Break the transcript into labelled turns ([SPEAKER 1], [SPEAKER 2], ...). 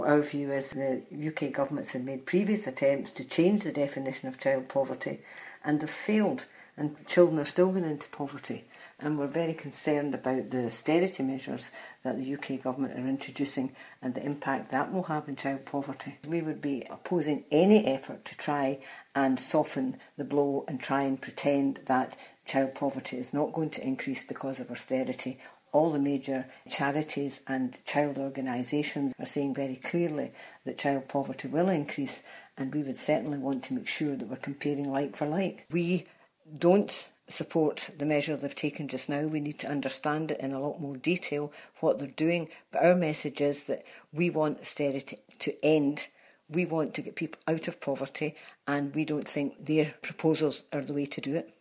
[SPEAKER 1] Our view is the UK governments have made previous attempts to change the definition of child poverty and have failed, and children are still going into poverty. And we're very concerned about the austerity measures that the UK government are introducing and the impact that will have on child poverty. We would be opposing any effort to try and soften the blow and try and pretend that child poverty is not going to increase because of austerity. All the major charities and child organisations are saying very clearly that child poverty will increase, and we would certainly want to make sure that we're comparing like for like. We don't support the measure they've taken just now. We need to understand it in a lot more detail, what they're doing. But our message is that we want austerity to end. We want to get people out of poverty, and we don't think their proposals are the way to do it.